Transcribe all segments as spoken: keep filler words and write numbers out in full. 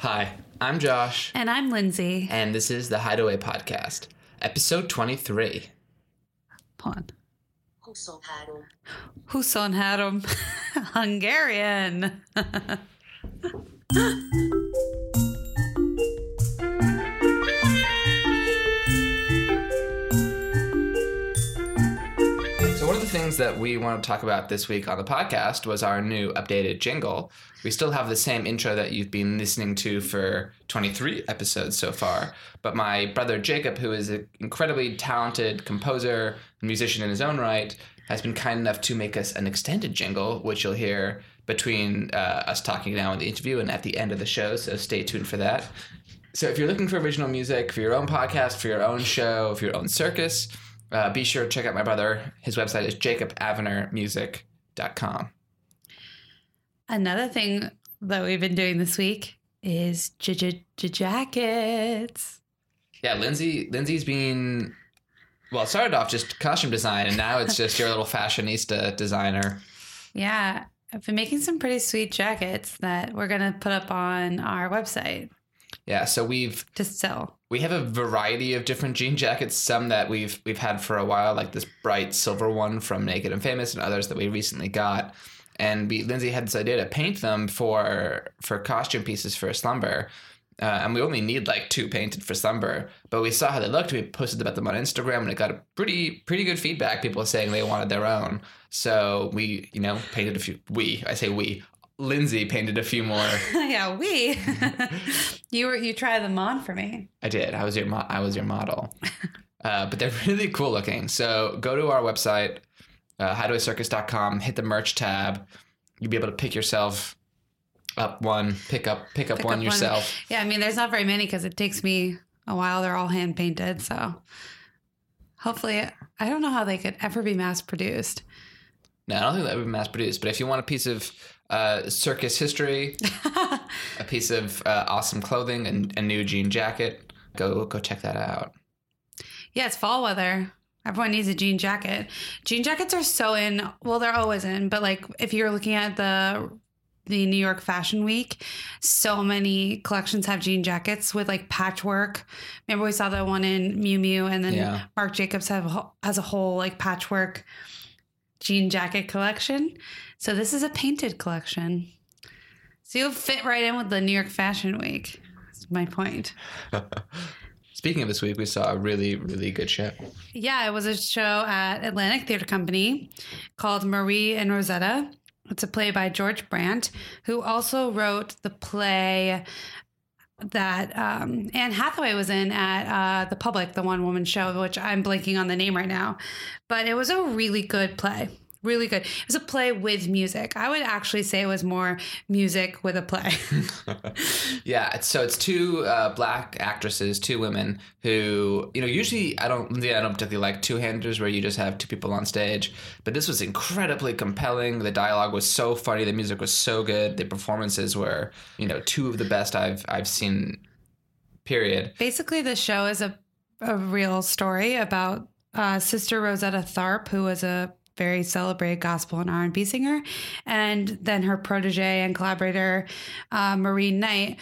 Hi, I'm Josh. And I'm Lindsay. And this is the Hideaway Podcast, episode twenty-three. Hold on. Huson had him. Hungarian. So one of the things that we want to talk about this week on the podcast was our new updated jingle. We still have the same intro that you've been listening to for twenty-three episodes so far, but my brother Jacob, who is an incredibly talented composer and musician in his own right, has been kind enough to make us an extended jingle, which you'll hear between uh, us talking now in the interview and at the end of the show, so stay tuned for that. So if you're looking for original music for your own podcast, for your own show, for your own circus, uh, be sure to check out my brother. His website is jacob avener music dot com. Another thing that we've been doing this week is j- j- j- jackets. Yeah, Lindsay. Lindsay's been, well, it started off just costume design, and now it's just your little fashionista designer. Yeah, I've been making some pretty sweet jackets that we're going to put up on our website. Yeah, so we've to sell. We have a variety of different jean jackets, some that we've we've had for a while, like this bright silver one from Naked and Famous, and others that we recently got. And we, Lindsay had this idea to paint them for for costume pieces for Slumber. Uh, and we only need like two painted for Slumber. But we saw how they looked. We posted about them on Instagram, and it got a pretty pretty good feedback. People saying they wanted their own. So we, you know, painted a few. We, I say we. Lindsay painted a few more. Yeah, we. you were you tried them on for me. I did. I was your mo- I was your model. uh, but they're really cool looking. So go to our website. Uh, hideaway circus dot com, hit the merch tab. You'll be able to pick yourself up one, pick up pick up pick one up yourself. One. Yeah, I mean, there's not very many because it takes me a while. They're all hand painted, so hopefully, I don't know how they could ever be mass produced. No, I don't think that would be mass produced. But if you want a piece of uh, circus history, a piece of uh, awesome clothing, and a new jean jacket, go go check that out. Yeah, it's fall weather. Everyone needs a jean jacket. Jean jackets are so in. Well, they're always in. But like, if you're looking at the the New York Fashion Week, so many collections have jean jackets with like patchwork. Remember we saw the one in Miu Miu, and then yeah. Marc Jacobs have has a whole like patchwork jean jacket collection. So this is a painted collection. So you'll fit right in with the New York Fashion Week. That's my point. Speaking of this week, we saw a really, really good show. Yeah, it was a show at Atlantic Theater Company called Marie and Rosetta. It's a play by George Brandt, who also wrote the play that um, Anne Hathaway was in at uh, The Public, the one-woman show, which I'm blanking on the name right now. But it was a really good play. Really good. It was a play with music. I would actually say it was more music with a play. Yeah. So it's two uh, black actresses, two women who, you know, usually I don't, yeah, I don't particularly like two-handers where you just have two people on stage. But this was incredibly compelling. The dialogue was so funny. The music was so good. The performances were, you know, two of the best I've I've seen, period. Basically, the show is a, a real story about uh, Sister Rosetta Tharpe, who was a very celebrated gospel and R and B singer, and then her protege and collaborator, uh, Marie Knight.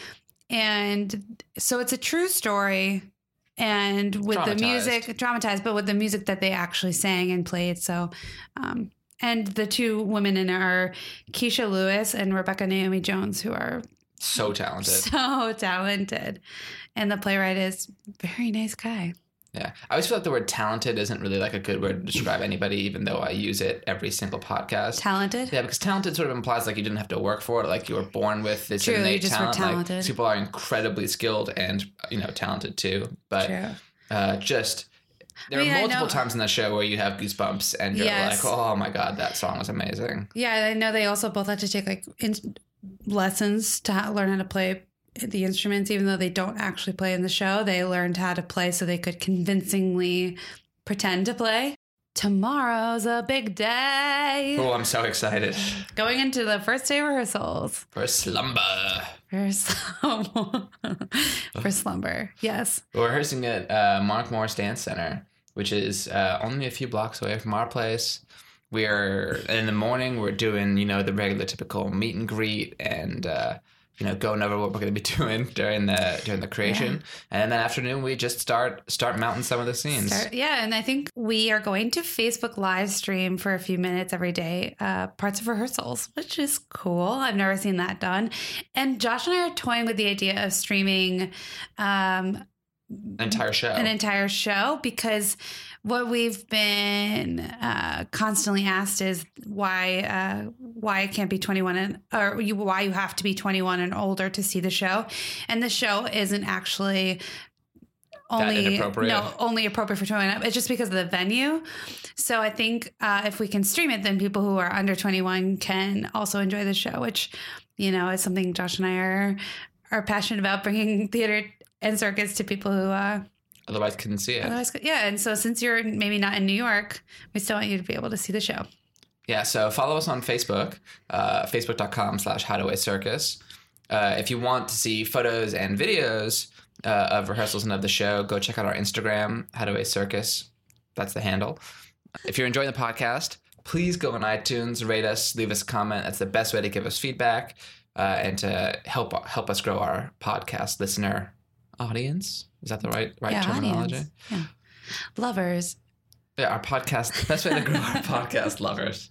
And so it's a true story, and with the music, dramatized, but with the music that they actually sang and played. So, um, and the two women in it are Keisha Lewis and Rebecca Naomi Jones, who are so talented. So talented. And the playwright is a very nice guy. Yeah. I always feel like the word talented isn't really like a good word to describe anybody, even though I use it every single podcast. Talented? Yeah, because talented sort of implies like you didn't have to work for it, like you were born with this True, innate you just talent. were talented. Like, people are incredibly skilled and, you know, talented too. But True. uh, just there I mean, are multiple times in the show where you have goosebumps and you're yes. like, oh my God, that song was amazing. Yeah, I know they also both had to take like in- lessons to ha- learn how to play the instruments, even though they don't actually play in the show. They learned how to play so they could convincingly pretend to play. Tomorrow's a big day. Oh, I'm so excited. Going into the first day rehearsals. For Slumber. For, slum- For Slumber, yes. We're rehearsing at uh, Mark Morris Dance Center, which is uh, only a few blocks away from our place. We're in the morning, we're doing, you know, the regular typical meet and greet and uh, you know, going over what we're going to be doing during the during the creation. Yeah. And then afternoon, we just start start mounting some of the scenes. Start, yeah, and I think we are going to Facebook live stream for a few minutes every day, uh, parts of rehearsals, which is cool. I've never seen that done. And Josh and I are toying with the idea of streaming um, an entire show. An entire show, because what we've been uh, constantly asked is why uh, why it can't be twenty-one and or you, why you have to be twenty-one and older to see the show, and the show isn't actually only no only appropriate for twenty-one. It's just because of the venue. So I think uh, if we can stream it, then people who are under twenty-one can also enjoy the show, which, you know, is something Josh and I are are passionate about, bringing theater and circus to people who. Uh, Otherwise couldn't see it. Otherwise, yeah. And so since you're maybe not in New York, we still want you to be able to see the show. Yeah. So follow us on Facebook, uh, facebook.com slash Hideaway Circus. Uh, if you want to see photos and videos uh, of rehearsals and of the show, go check out our Instagram, Hideaway Circus. That's the handle. If you're enjoying the podcast, please go on iTunes, rate us, leave us a comment. That's the best way to give us feedback uh, and to help help us grow our podcast listener audience. Is that the right right yeah, terminology? Audience. Yeah. Lovers. Yeah, our podcast, the best way to grow our podcast lovers.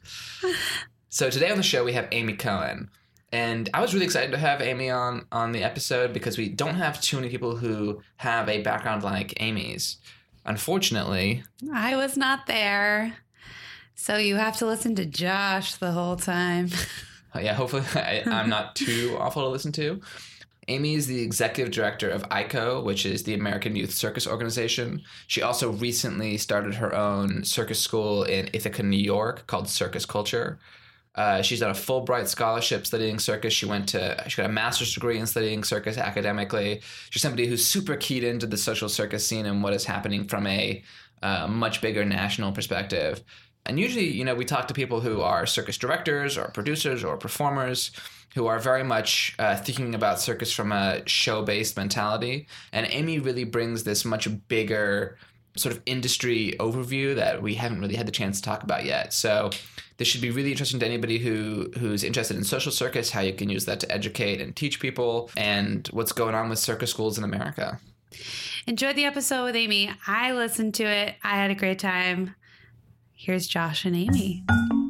So today on the show, we have Amy Cohen. And I was really excited to have Amy on, on the episode because we don't have too many people who have a background like Amy's. Unfortunately. I was not there. So you have to listen to Josh the whole time. Yeah, hopefully I, I'm not too awful to listen to. Amy is the executive director of I C O, which is the American Youth Circus Organization. She also recently started her own circus school in Ithaca, New York, called Circus Culture. Uh, she's done a Fulbright scholarship studying circus. She went to she got a master's degree in studying circus academically. She's somebody who's super keyed into the social circus scene and what is happening from a uh, much bigger national perspective. And usually, you know, we talk to people who are circus directors or producers or performers who are very much uh, thinking about circus from a show-based mentality. And Amy really brings this much bigger sort of industry overview that we haven't really had the chance to talk about yet. So this should be really interesting to anybody who who's interested in social circus, how you can use that to educate and teach people, and what's going on with circus schools in America. Enjoyed the episode with Amy. I listened to it. I had a great time. Here's Josh and Amy.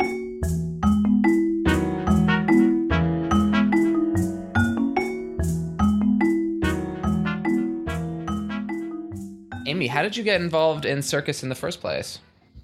Amy, how did you get involved in circus in the first place?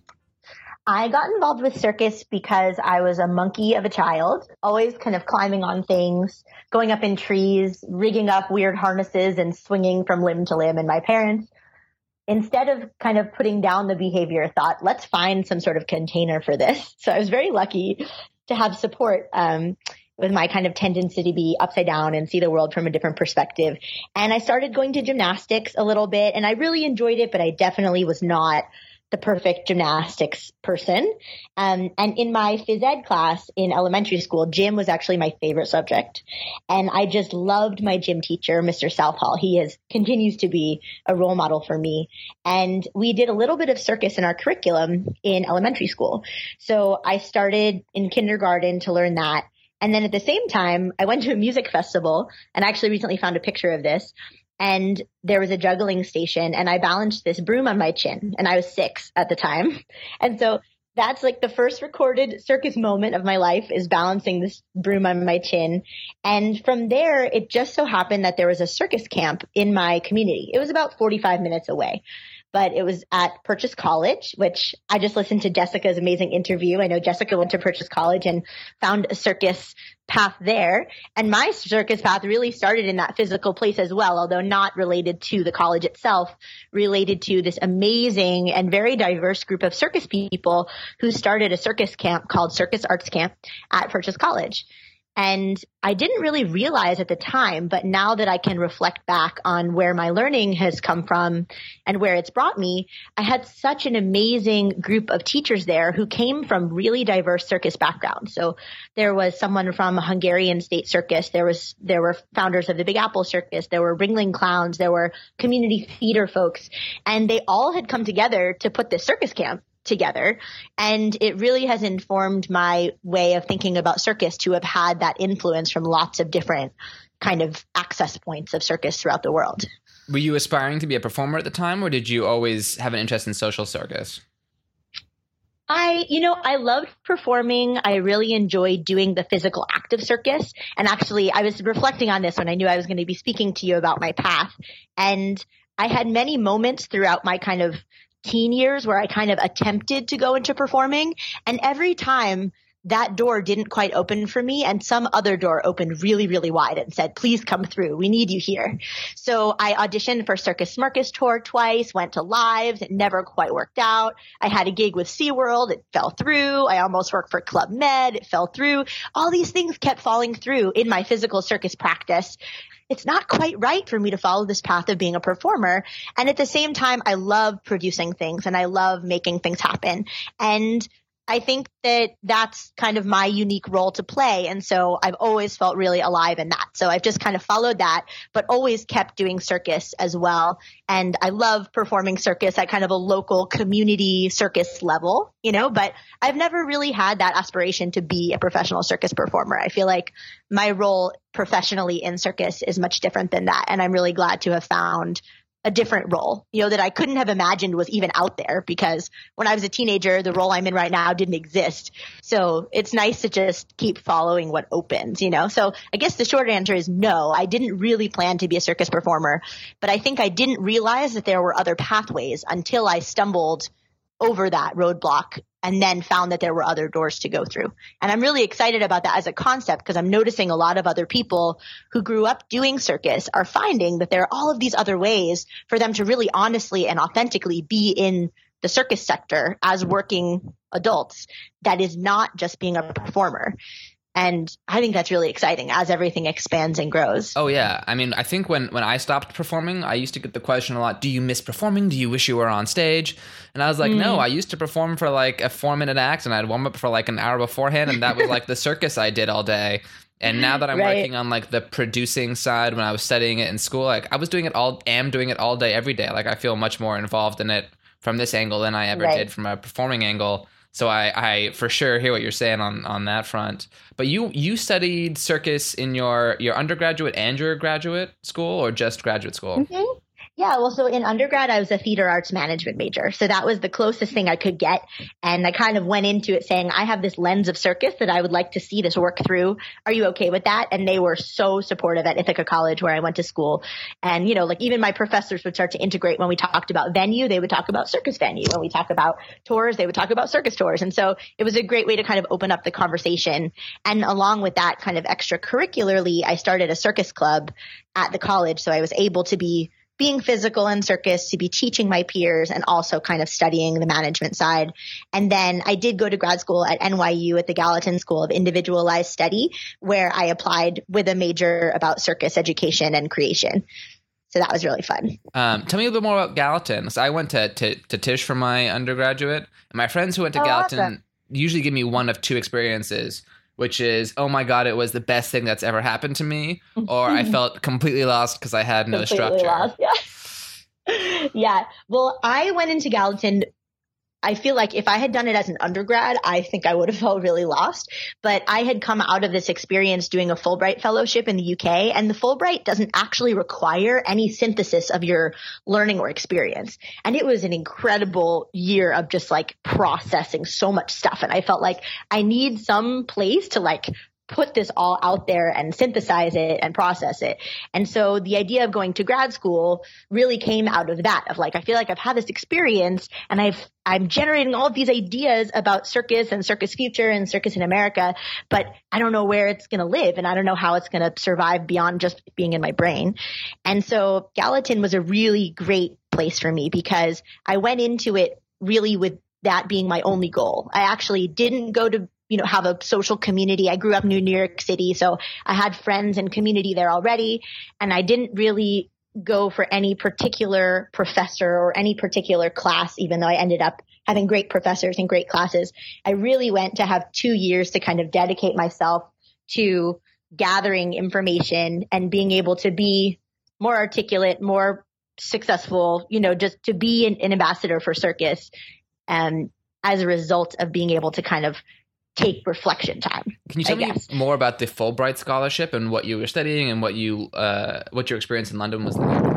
I got involved with circus because I was a monkey of a child, always kind of climbing on things, going up in trees, rigging up weird harnesses and swinging from limb to limb. And my parents, instead of kind of putting down the behavior, thought, let's find some sort of container for this. So I was very lucky to have support um, with my kind of tendency to be upside down and see the world from a different perspective. And I started going to gymnastics a little bit, and I really enjoyed it, but I definitely was not the perfect gymnastics person. Um, and in my phys ed class in elementary school, gym was actually my favorite subject. And I just loved my gym teacher, Mister Southall. He is continues to be a role model for me. And we did a little bit of circus in our curriculum in elementary school. So I started in kindergarten to learn that. And then at the same time, I went to a music festival, and I actually recently found a picture of this. And there was a juggling station, and I balanced this broom on my chin, and I was six at the time. And so that's like the first recorded circus moment of my life, is balancing this broom on my chin. And from there, it just so happened that there was a circus camp in my community. It was about forty-five minutes away, but it was at Purchase College, which I just listened to Jessica's amazing interview. I know Jessica went to Purchase College and found a circus path there. And my circus path really started in that physical place as well, although not related to the college itself, related to this amazing and very diverse group of circus people who started a circus camp called Circus Arts Camp at Purchase College. And I didn't really realize at the time, but now that I can reflect back on where my learning has come from and where it's brought me, I had such an amazing group of teachers there who came from really diverse circus backgrounds. So there was someone from a Hungarian state circus. There was, there were founders of the Big Apple Circus. There were Ringling Clowns. There were community theater folks, and they all had come together to put this circus camp together. And it really has informed my way of thinking about circus to have had that influence from lots of different kind of access points of circus throughout the world. Were you aspiring to be a performer at the time, or did you always have an interest in social circus? I, you know, I loved performing. I really enjoyed doing the physical act of circus. And actually, I was reflecting on this when I knew I was going to be speaking to you about my path. And I had many moments throughout my kind of teen years where I kind of attempted to go into performing. And every time that door didn't quite open for me, and some other door opened really, really wide and said, please come through. We need you here. So I auditioned for Circus Smirkus Tour twice, went to lives. It never quite worked out. I had a gig with SeaWorld. It fell through. I almost worked for Club Med. It fell through. All these things kept falling through in my physical circus practice. It's not quite right for me to follow this path of being a performer. And at the same time, I love producing things and I love making things happen. And I think that that's kind of my unique role to play. And so I've always felt really alive in that. So I've just kind of followed that, but always kept doing circus as well. And I love performing circus at kind of a local community circus level, you know, but I've never really had that aspiration to be a professional circus performer. I feel like my role professionally in circus is much different than that. And I'm really glad to have found a different role, you know, that I couldn't have imagined was even out there, because when I was a teenager, the role I'm in right now didn't exist. So it's nice to just keep following what opens, you know? So I guess the short answer is no, I didn't really plan to be a circus performer, but I think I didn't realize that there were other pathways until I stumbled over that roadblock and then found that there were other doors to go through. And I'm really excited about that as a concept, because I'm noticing a lot of other people who grew up doing circus are finding that there are all of these other ways for them to really honestly and authentically be in the circus sector as working adults. That is not just being a performer. And I think that's really exciting as everything expands and grows. Oh, yeah. I mean, I think when, when I stopped performing, I used to get the question a lot, do you miss performing? Do you wish you were on stage? And I was like, mm. no, I used to perform for like a four minute act and I'd warm up for like an hour beforehand. And that was like the circus I did all day. And now that I'm right. working on like the producing side, when I was studying it in school, like I was doing it all, am doing it all day, every day. Like I feel much more involved in it from this angle than I ever right. did from a performing angle. So I, I for sure hear what you're saying on, on that front. But you you studied circus in your, your undergraduate and your graduate school, or just graduate school? Mm-hmm. Yeah, well, so in undergrad, I was a theater arts management major. So that was the closest thing I could get. And I kind of went into it saying, I have this lens of circus that I would like to see this work through. Are you okay with that? And they were so supportive at Ithaca College, where I went to school. And, you know, like even my professors would start to integrate when we talked about venue, they would talk about circus venue. When we talk about tours, they would talk about circus tours. And so it was a great way to kind of open up the conversation. And along with that, kind of extracurricularly, I started a circus club at the college. So I was able to be being physical in circus, to be teaching my peers, and also kind of studying the management side. And then I did go to grad school at N Y U at the Gallatin School of Individualized Study, where I applied with a major about circus education and creation. So that was really fun. Um, tell me a little bit more about Gallatin. So I went to, to, to Tisch for my undergraduate, and my friends who went to oh, Gallatin awesome. usually give me one of two experiences, which is, oh my God, it was the best thing that's ever happened to me, or I felt completely lost because I had no completely structure. Lost, yeah. yeah. Well, I went into Gallatin. I feel like if I had done it as an undergrad, I think I would have felt really lost. But I had come out of this experience doing a Fulbright fellowship in the U K, and the Fulbright doesn't actually require any synthesis of your learning or experience. And it was an incredible year of just like processing so much stuff. And I felt like I need some place to like put this all out there and synthesize it and process it. And so the idea of going to grad school really came out of that, of like, I feel like I've had this experience and I've, I'm generating all of these ideas about circus and circus future and circus in America, but I don't know where it's going to live and I don't know how it's going to survive beyond just being in my brain. And so Gallatin was a really great place for me because I went into it really with that being my only goal. I actually didn't go to you know, have a social community. I grew up in New York City, so I had friends and community there already. And I didn't really go for any particular professor or any particular class, even though I ended up having great professors and great classes. I really went to have two years to kind of dedicate myself to gathering information and being able to be more articulate, more successful, you know, just to be an, an ambassador for circus. And as a result of being able to kind of take reflection time. Can you tell I me guess. more about the Fulbright scholarship and what you were studying and what you uh, what your experience in London was like?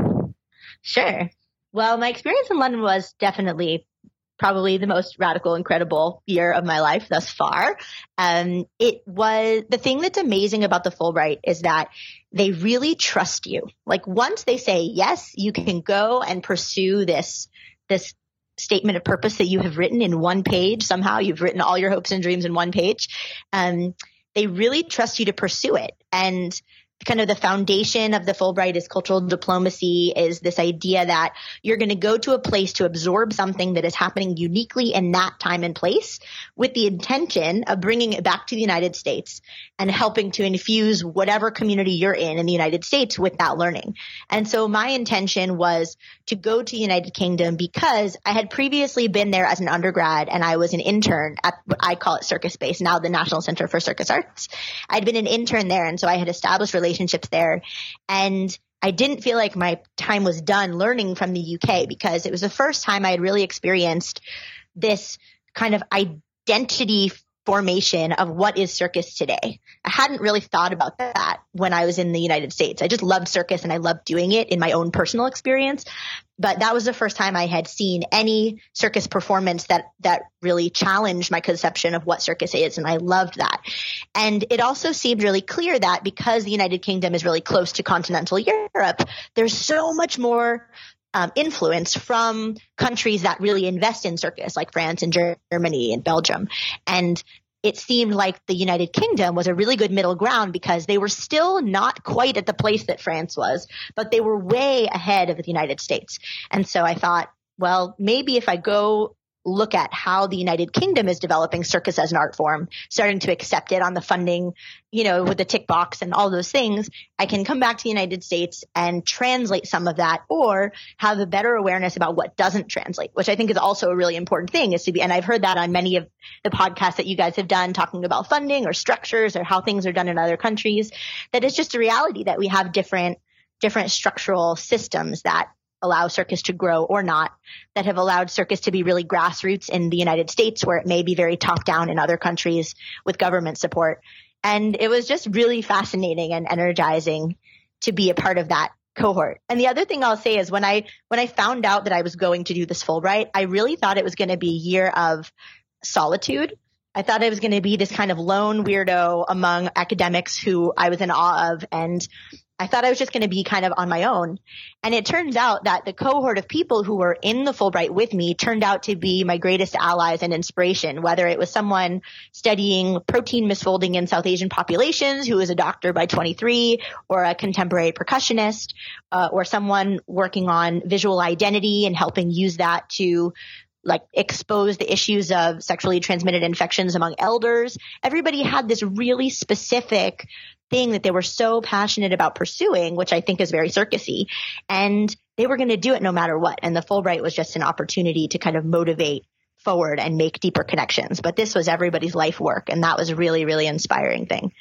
Sure. Well, my experience in London was definitely probably the most radical, incredible year of my life thus far. Um, it was the thing that's amazing about the Fulbright is that they really trust you. Like once they say, yes, you can go and pursue this, this statement of purpose that you have written in one page. Somehow you've written all your hopes and dreams in one page. Um, they really trust you to pursue it. And kind of the foundation of the Fulbright is cultural diplomacy, is this idea that you're going to go to a place to absorb something that is happening uniquely in that time and place with the intention of bringing it back to the United States and helping to infuse whatever community you're in in the United States with that learning. And so my intention was to go to the United Kingdom because I had previously been there as an undergrad and I was an intern at what I call it Circus Base, now the National Center for Circus Arts. I'd been an intern there, and so I had established relationships relationships there. And I didn't feel like my time was done learning from the U K because it was the first time I had really experienced this kind of identity formation of what is circus today. I hadn't really thought about that when I was in the United States. I just loved circus and I loved doing it in my own personal experience. But that was the first time I had seen any circus performance that, that really challenged my conception of what circus is. And I loved that. And it also seemed really clear that because the United Kingdom is really close to continental Europe, there's so much more Um, influence from countries that really invest in circus, like France and Germany and Belgium. And it seemed like the United Kingdom was a really good middle ground because they were still not quite at the place that France was, but they were way ahead of the United States. And so I thought, well, maybe if I go look at how the United Kingdom is developing circus as an art form, starting to accept it on the funding, you know, with the tick box and all those things, I can come back to the United States and translate some of that or have a better awareness about what doesn't translate, which I think is also a really important thing is to be, and I've heard that on many of the podcasts that you guys have done talking about funding or structures or how things are done in other countries, that it's just a reality that we have different, different structural systems that allow circus to grow or not, that have allowed circus to be really grassroots in the United States where it may be very top down in other countries with government support. And it was just really fascinating and energizing to be a part of that cohort. And the other thing I'll say is when I, when I found out that I was going to do this Fulbright, I really thought it was going to be a year of solitude. I thought I was going to be this kind of lone weirdo among academics who I was in awe of. And I thought I was just going to be kind of on my own. And it turns out that the cohort of people who were in the Fulbright with me turned out to be my greatest allies and inspiration, whether it was someone studying protein misfolding in South Asian populations who was a doctor by twenty-three, or a contemporary percussionist, uh, or someone working on visual identity and helping use that to like expose the issues of sexually transmitted infections among elders. Everybody had this really specific thing that they were so passionate about pursuing, which I think is very circusy, and they were going to do it no matter what. And the Fulbright was just an opportunity to kind of motivate forward and make deeper connections. But this was everybody's life work, and that was a really, really inspiring thing.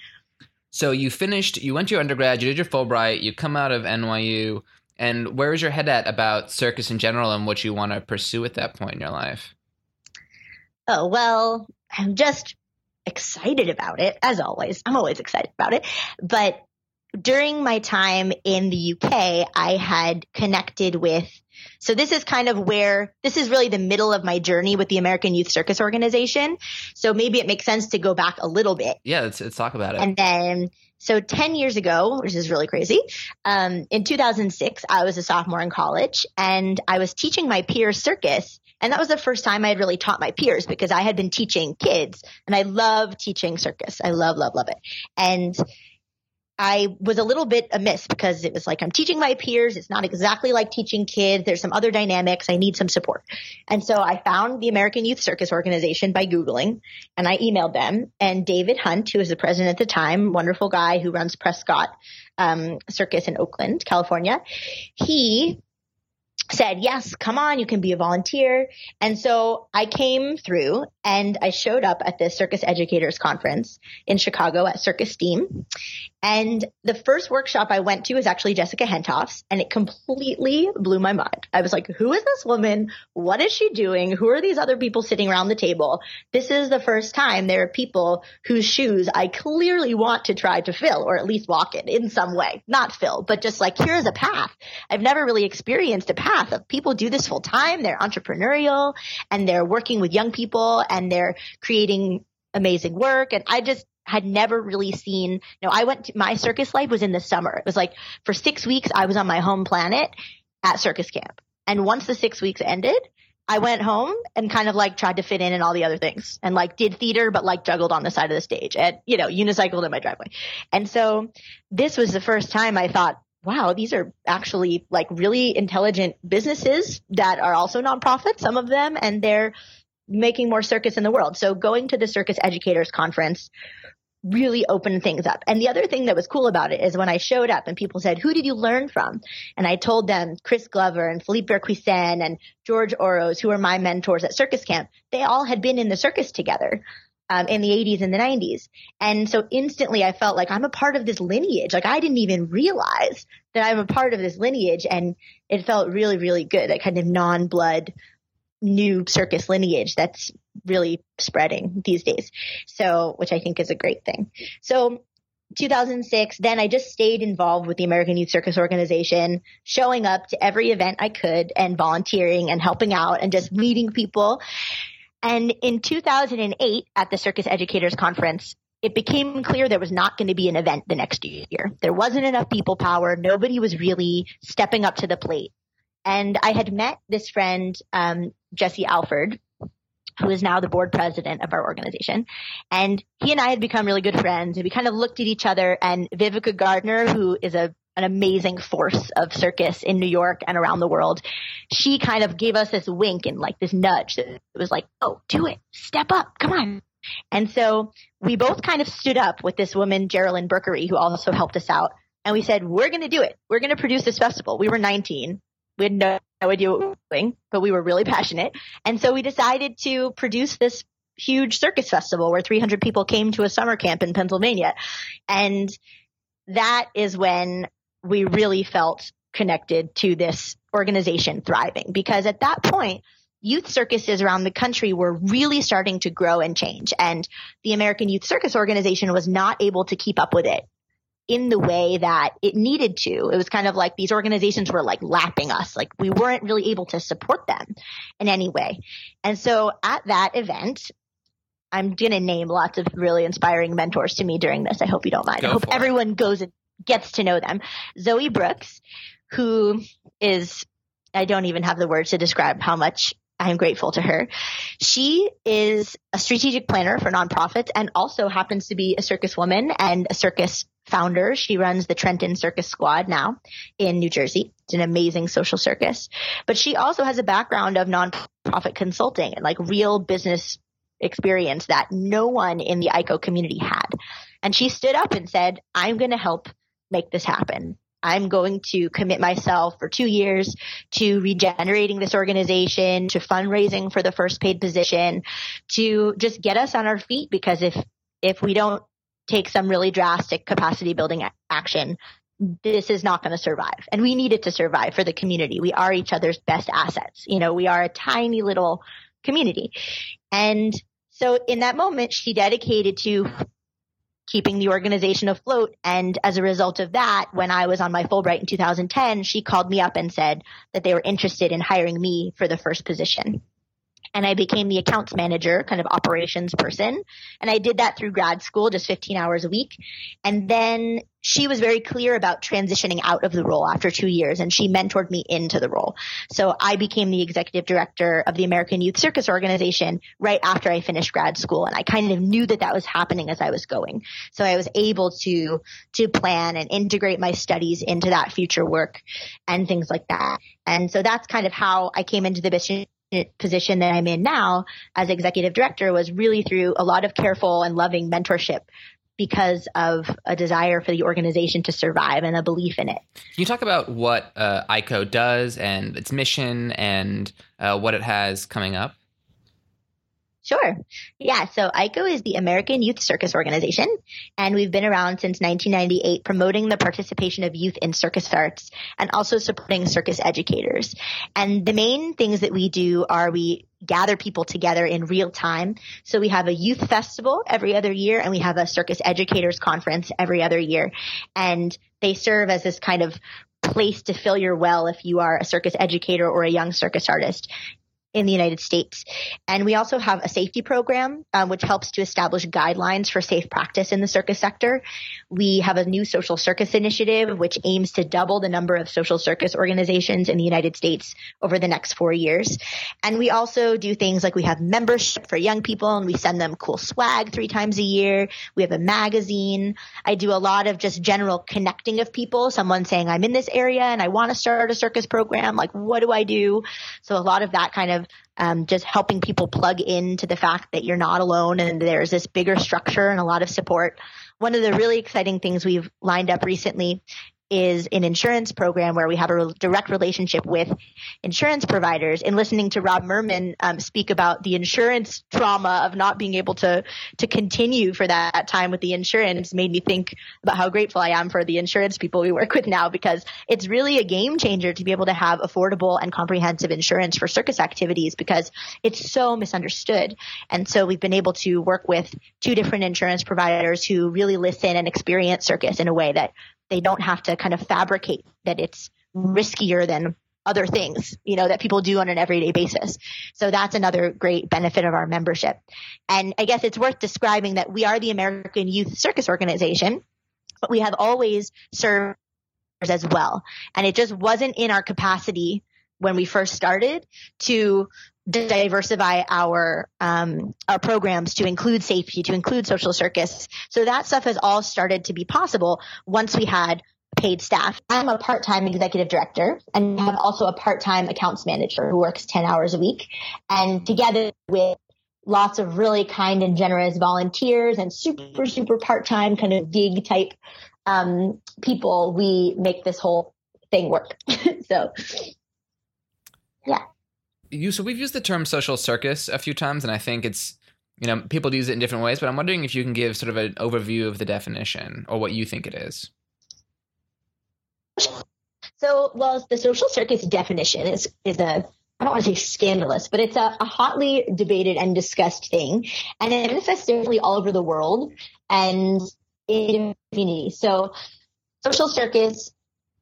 So you finished, you went to your undergrad, you did your Fulbright, you come out of N Y U, and where is your head at about circus in general and what you want to pursue at that point in your life? Oh, well, I'm just excited about it, as always. I'm always excited about it. But during my time in the U K, I had connected with, so this is kind of where, this is really the middle of my journey with the American Youth Circus Organization. So maybe it makes sense to go back a little bit. Yeah, let's, let's talk about it. And then, so ten years ago, which is really crazy, um, in two thousand six, I was a sophomore in college and I was teaching my peers circus. And that was the first time I had really taught my peers because I had been teaching kids and I love teaching circus. I love, love, love it. And I was a little bit amiss because it was like, I'm teaching my peers. It's not exactly like teaching kids. There's some other dynamics. I need some support. And so I found the American Youth Circus Organization by Googling, and I emailed them. And David Hunt, who was the president at the time, wonderful guy who runs Prescott um, Circus in Oakland, California, he said, yes, come on, you can be a volunteer. And so I came through and I showed up at the Circus Educators Conference in Chicago at Circus Steam. And the first workshop I went to was actually Jessica Hentoff's, and it completely blew my mind. I was like, who is this woman? What is she doing? Who are these other people sitting around the table? This is the first time there are people whose shoes I clearly want to try to fill, or at least walk in in some way. Not fill, but just like, here's a path. I've never really experienced a path of people do this full time. They're entrepreneurial and they're working with young people and they're creating amazing work. And I just had never really seen, you know, I went to, my circus life was in the summer. It was like for six weeks, I was on my home planet at circus camp. And once the six weeks ended, I went home and kind of like tried to fit in and all the other things and like did theater, but like juggled on the side of the stage and, you know, unicycled in my driveway. And so this was the first time I thought, wow, these are actually like really intelligent businesses that are also nonprofits, some of them, and they're making more circus in the world. So going to the Circus Educators Conference really opened things up. And the other thing that was cool about it is when I showed up and people said, who did you learn from? And I told them Chris Glover and Philippe Bercuisen and George Oros, who are my mentors at circus camp. They all had been in the circus together um, in the eighties and the nineties. And so instantly I felt like I'm a part of this lineage. Like I didn't even realize that I'm a part of this lineage. And it felt really, really good. That kind of non-blood new circus lineage that's really spreading these days. So, which I think is a great thing. So two thousand six, then I just stayed involved with the American Youth Circus Organization, showing up to every event I could and volunteering and helping out and just meeting people. And in two thousand eight at the Circus Educators Conference, it became clear there was not going to be an event the next year. There wasn't enough people power. Nobody was really stepping up to the plate. And I had met this friend, um, Jesse Alford, who is now the board president of our organization. And he and I had become really good friends. And we kind of looked at each other, and Vivica Gardner, who is a an amazing force of circus in New York and around the world, she kind of gave us this wink and like this nudge that it was like, oh, do it. Step up. Come on. And so we both kind of stood up with this woman, Geraldine Berkery, who also helped us out. And we said, we're going to do it. We're going to produce this festival. We were nineteen. We had no idea what we were doing, but we were really passionate. And so we decided to produce this huge circus festival where three hundred people came to a summer camp in Pennsylvania. And that is when we really felt connected to this organization thriving, because at that point, youth circuses around the country were really starting to grow and change. And the American Youth Circus Organization was not able to keep up with it in the way that it needed to. It was kind of like these organizations were like lapping us. Like we weren't really able to support them in any way. And so at that event, I'm going to name lots of really inspiring mentors to me during this. I hope you don't mind. Go I hope for it. everyone goes and gets to know them. Zoe Brooks, who is, I don't even have the words to describe how much I'm grateful to her. She is a strategic planner for nonprofits and also happens to be a circus woman and a circus founder. She runs the Trenton Circus Squad now in New Jersey. It's an amazing social circus. But she also has a background of nonprofit consulting and like real business experience that no one in the I C O community had. And she stood up and said, I'm going to help make this happen. I'm going to commit myself for two years to regenerating this organization, to fundraising for the first paid position, to just get us on our feet. Because if, if we don't take some really drastic capacity building a- action, this is not going to survive. And we need it to survive for the community. We are each other's best assets. You know, we are a tiny little community. And so in that moment, she dedicated to keeping the organization afloat. And as a result of that, when I was on my Fulbright in two thousand ten, she called me up and said that they were interested in hiring me for the first position. And I became the accounts manager, kind of operations person. And I did that through grad school, just fifteen hours a week. And then she was very clear about transitioning out of the role after two years, and she mentored me into the role. So I became the executive director of the American Youth Circus Organization right after I finished grad school. And I kind of knew that that was happening as I was going. So I was able to, to plan and integrate my studies into that future work and things like that. And so that's kind of how I came into the business position that I'm in now as executive director, was really through a lot of careful and loving mentorship because of a desire for the organization to survive and a belief in it. Can you talk about what uh, I C O does and its mission and uh, what it has coming up? Sure. Yeah. So I C O is the American Youth Circus Organization, and we've been around since nineteen ninety-eight promoting the participation of youth in circus arts and also supporting circus educators. And the main things that we do are we gather people together in real time. So we have a youth festival every other year, and we have a circus educators conference every other year. And they serve as this kind of place to fill your well if you are a circus educator or a young circus artist in the United States. And we also have a safety program, um, which helps to establish guidelines for safe practice in the circus sector. We have a new social circus initiative, which aims to double the number of social circus organizations in the United States over the next four years. And we also do things like we have membership for young people, and we send them cool swag three times a year. We have a magazine. I do a lot of just general connecting of people. Someone saying, I'm in this area and I want to start a circus program. Like, what do I do? So a lot of that kind of Um, just helping people plug into the fact that you're not alone and there's this bigger structure and a lot of support. One of the really exciting things we've lined up recently is an insurance program where we have a direct relationship with insurance providers. And listening to Rob Merman um, speak about the insurance trauma of not being able to to continue for that time with the insurance made me think about how grateful I am for the insurance people we work with now, because it's really a game changer to be able to have affordable and comprehensive insurance for circus activities, because it's so misunderstood. And so we've been able to work with two different insurance providers who really listen and experience circus in a way that they don't have to kind of fabricate that it's riskier than other things, you know, that people do on an everyday basis. So that's another great benefit of our membership. And I guess it's worth describing that we are the American Youth Circus Organization, but we have always served as well. And it just wasn't in our capacity when we first started to diversify our um, our programs to include safety, to include social circus. So that stuff has all started to be possible once we had paid staff. I'm a part-time executive director, and I have also a part-time accounts manager who works ten hours a week. And together with lots of really kind and generous volunteers and super, super part-time kind of gig type um, people, we make this whole thing work. So, yeah. You, so we've used the term social circus a few times, and I think it's, you know, people use it in different ways, but I'm wondering if you can give sort of an overview of the definition or what you think it is. So, well, the social circus definition is, is a, I don't want to say scandalous, but it's a, a hotly debated and discussed thing, and it manifests differently all over the world and in community. So social circus,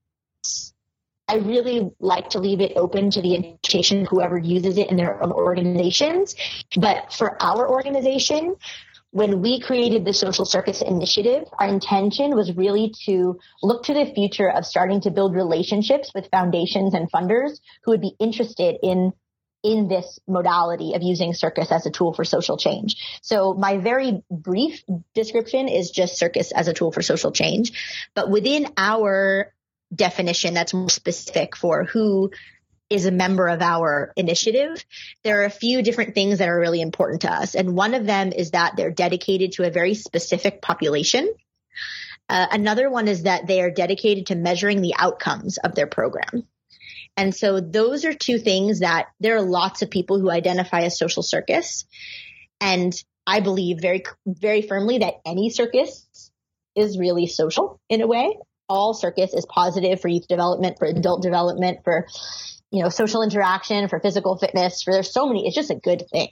I really like to leave it open to the interpretation of whoever uses it in their own organizations. But for our organization, when we created the Social Circus Initiative, our intention was really to look to the future of starting to build relationships with foundations and funders who would be interested in in this modality of using circus as a tool for social change. So my very brief description is just circus as a tool for social change. But within our definition that's more specific for who is a member of our initiative, there are a few different things that are really important to us. And one of them is that they're dedicated to a very specific population. Uh, another one is that they are dedicated to measuring the outcomes of their program. And so those are two things that there are lots of people who identify as social circus. And I believe very, very firmly that any circus is really social in a way. All circus is positive for youth development, for adult development, for, you know, social interaction, for physical fitness, for there's so many, it's just a good thing.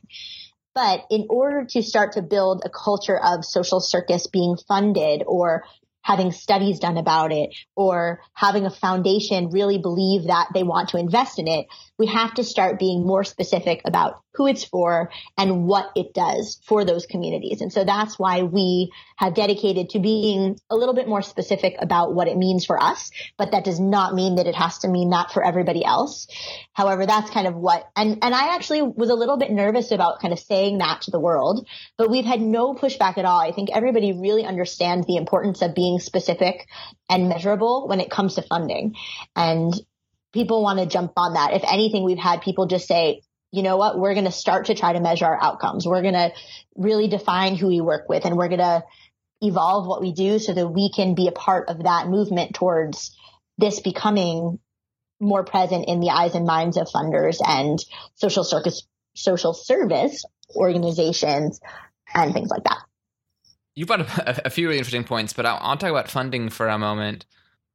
But in order to start to build a culture of social circus being funded or having studies done about it or having a foundation really believe that they want to invest in it, we have to start being more specific about who it's for and what it does for those communities. And so that's why we have dedicated to being a little bit more specific about what it means for us, but that does not mean that it has to mean that for everybody else. However, that's kind of what, and, and I actually was a little bit nervous about kind of saying that to the world, but we've had no pushback at all. I think everybody really understands the importance of being specific and measurable when it comes to funding. And people want to jump on that. If anything, we've had people just say, you know what, we're going to start to try to measure our outcomes. We're going to really define who we work with, and we're going to evolve what we do so that we can be a part of that movement towards this becoming more present in the eyes and minds of funders and social circus, social service organizations and things like that. You brought up a, a few really interesting points, but I'll, I'll talk about funding for a moment.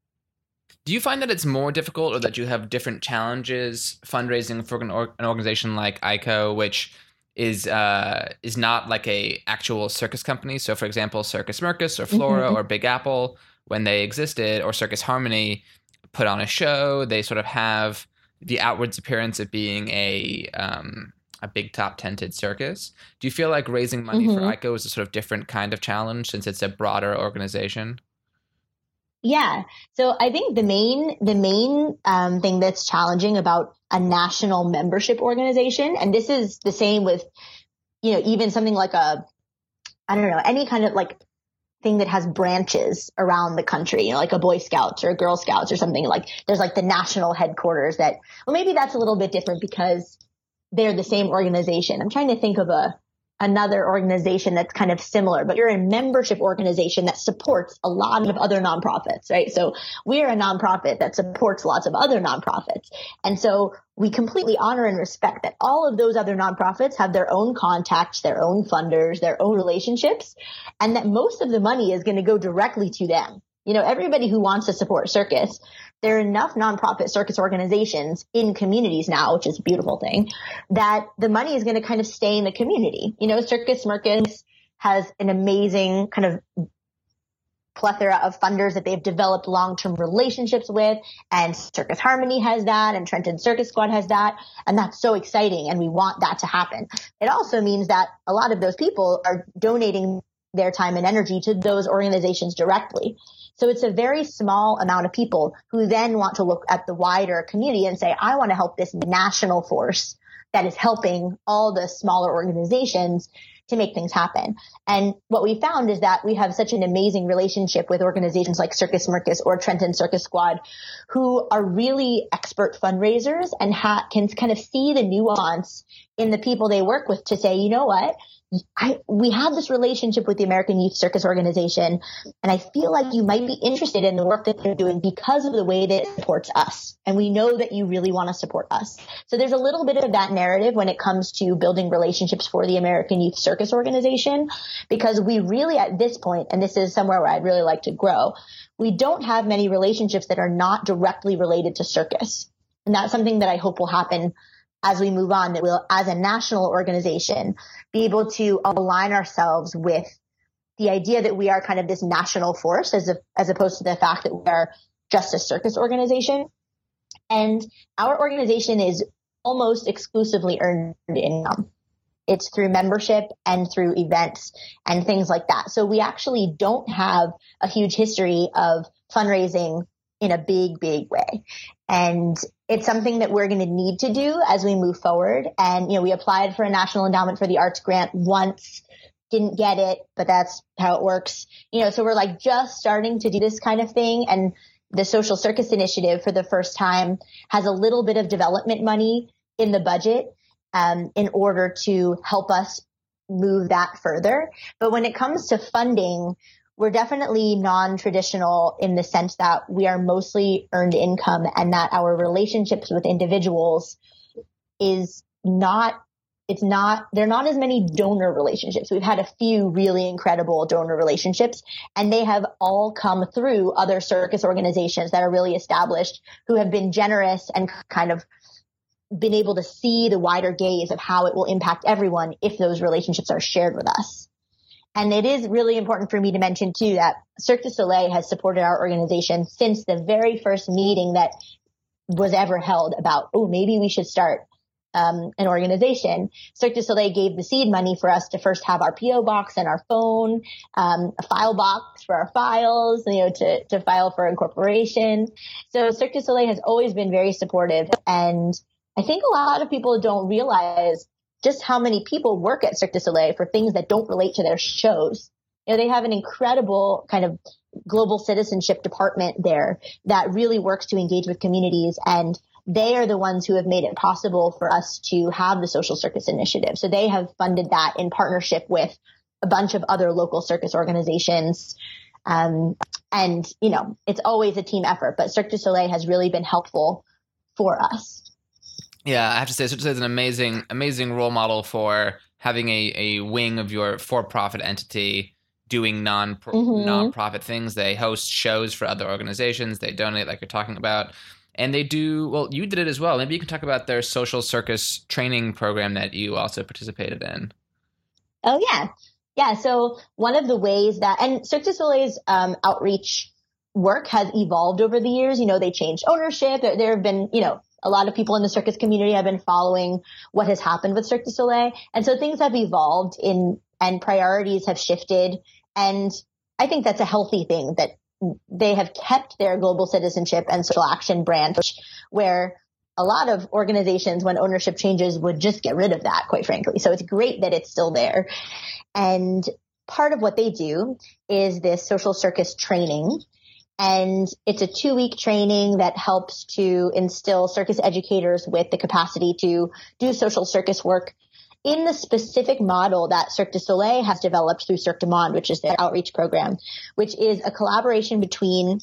Do you find that it's more difficult, or that you have different challenges fundraising for an, or, an organization like I C O, which is uh, is not like a actual circus company? So, for example, Circus Smirkus or Flora mm-hmm. or Big Apple, when they existed, or Circus Harmony put on a show, they sort of have the outwards appearance of being a um, a big top tented circus. Do you feel like raising money mm-hmm. for I C O is a sort of different kind of challenge since it's a broader organization? Yeah. So I think the main, the main um, thing that's challenging about a national membership organization, and this is the same with, you know, even something like a, I don't know, any kind of like thing that has branches around the country, you know, like a Boy Scouts or a Girl Scouts or something. Like there's like the national headquarters that, well, maybe that's a little bit different because they're the same organization. I'm trying to think of a, another organization that's kind of similar, but you're a membership organization that supports a lot of other nonprofits, right? So we're a nonprofit that supports lots of other nonprofits. And so we completely honor and respect that all of those other nonprofits have their own contacts, their own funders, their own relationships, and that most of the money is going to go directly to them. You know, everybody who wants to support circus, there are enough nonprofit circus organizations in communities now, which is a beautiful thing, that the money is going to kind of stay in the community. You know, Circus Smirkus has an amazing kind of plethora of funders that they've developed long-term relationships with, and Circus Harmony has that, and Trenton Circus Squad has that, and that's so exciting, and we want that to happen. It also means that a lot of those people are donating their time and energy to those organizations directly. So it's a very small amount of people who then want to look at the wider community and say, I want to help this national force that is helping all the smaller organizations to make things happen. And what we found is that we have such an amazing relationship with organizations like Circus Smirkus or Trenton Circus Squad, who are really expert fundraisers and ha- can kind of see the nuance in the people they work with to say, you know what? I, we have this relationship with the American Youth Circus Organization, and I feel like you might be interested in the work that they're doing because of the way that it supports us. And we know that you really want to support us. So there's a little bit of that narrative when it comes to building relationships for the American Youth Circus Organization, because we really at this point, and this is somewhere where I'd really like to grow, we don't have many relationships that are not directly related to circus. And that's something that I hope will happen as we move on, that we'll, as a national organization, be able to align ourselves with the idea that we are kind of this national force as a, as opposed to the fact that we are just a circus organization. And our organization is almost exclusively earned income. It's through membership and through events and things like that. So we actually don't have a huge history of fundraising in a big, big way. And it's something that we're going to need to do as we move forward. And, you know, we applied for a National Endowment for the Arts grant once, didn't get it, but that's how it works. You know, so we're like just starting to do this kind of thing. And the Social Circus Initiative for the first time has a little bit of development money in the budget um, in order to help us move that further. But when it comes to funding, we're definitely non-traditional in the sense that we are mostly earned income, and that our relationships with individuals is not, it's not, they're not as many donor relationships. We've had a few really incredible donor relationships, and they have all come through other circus organizations that are really established, who have been generous and kind of been able to see the wider gaze of how it will impact everyone if those relationships are shared with us. And it is really important for me to mention, too, that Cirque du Soleil has supported our organization since the very first meeting that was ever held about, oh, maybe we should start um, an organization. Cirque du Soleil gave the seed money for us to first have our P O box and our phone, um, a file box for our files, you know, to, to file for incorporation. So Cirque du Soleil has always been very supportive. And I think a lot of people don't realize just how many people work at Cirque du Soleil for things that don't relate to their shows. You know, they have an incredible kind of global citizenship department there that really works to engage with communities. And they are the ones who have made it possible for us to have the Social Circus Initiative. So they have funded that in partnership with a bunch of other local circus organizations. Um, and, you know, it's always a team effort, but Cirque du Soleil has really been helpful for us. Yeah, I have to say, Cirque du Soleil is an amazing, amazing role model for having a, a wing of your for-profit entity doing non Mm-hmm. non-profit things. They host shows for other organizations. They donate, like you're talking about. And they do, well, you did it as well. Maybe you can talk about their social circus training program that you also participated in. Oh, yeah. Yeah. So one of the ways that, and Cirque du Soleil's um, outreach work has evolved over the years. You know, they changed ownership. There, there have been, you know, a lot of people in the circus community have been following what has happened with Cirque du Soleil. And so things have evolved in, and priorities have shifted. And I think that's a healthy thing, that they have kept their global citizenship and social action branch, where a lot of organizations, when ownership changes, would just get rid of that, quite frankly. So it's great that it's still there. And part of what they do is this social circus training. And it's a two week training that helps to instill circus educators with the capacity to do social circus work in the specific model that Cirque du Soleil has developed through Cirque du Monde, which is their outreach program, which is a collaboration between